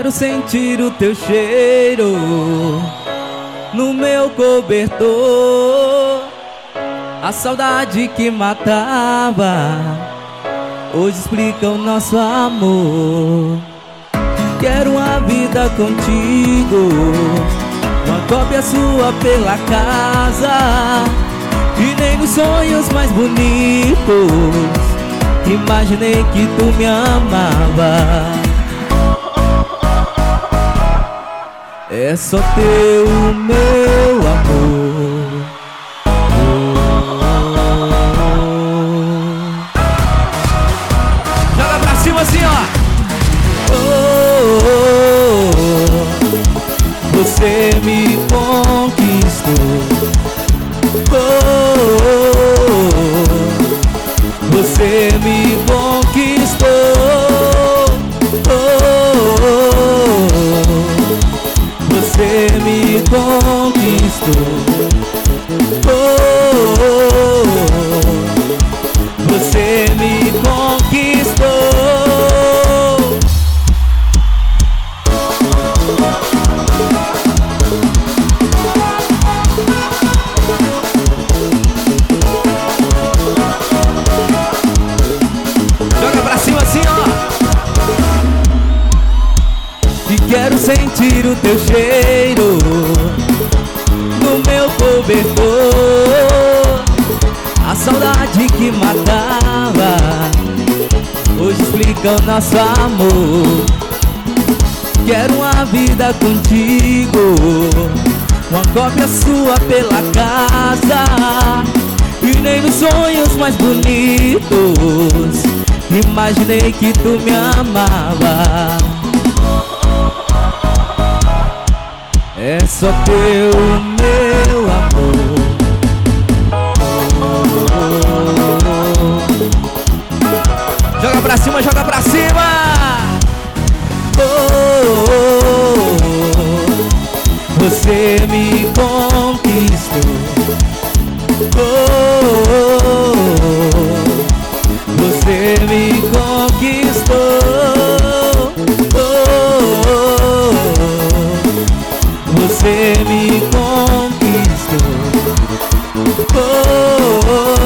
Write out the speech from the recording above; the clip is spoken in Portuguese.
quero sentir o teu cheiro no meu cobertor. A saudade que matava hoje explica o nosso amor. Quero uma vida contigo, uma cópia sua pela casa, e nem nos sonhos mais bonitos imaginei que tu me amava. É só teu o meu amor. Joga pra cima assim, ó. Você me conquistou. Você me conquistou. Você me conquistou. Você me conquistou. Joga pra cima assim, ó. E quero sentir o teu cheiro no meu cobertor. A saudade que matava hoje explica o nosso amor. Quero uma vida contigo, uma cópia sua pela casa, e nem nos sonhos mais bonitos imaginei que tu me amava. É só teu o meu amor. Joga pra cima, joga pra cima. Você me conquistou. Você me conquistou. Você me conquistou.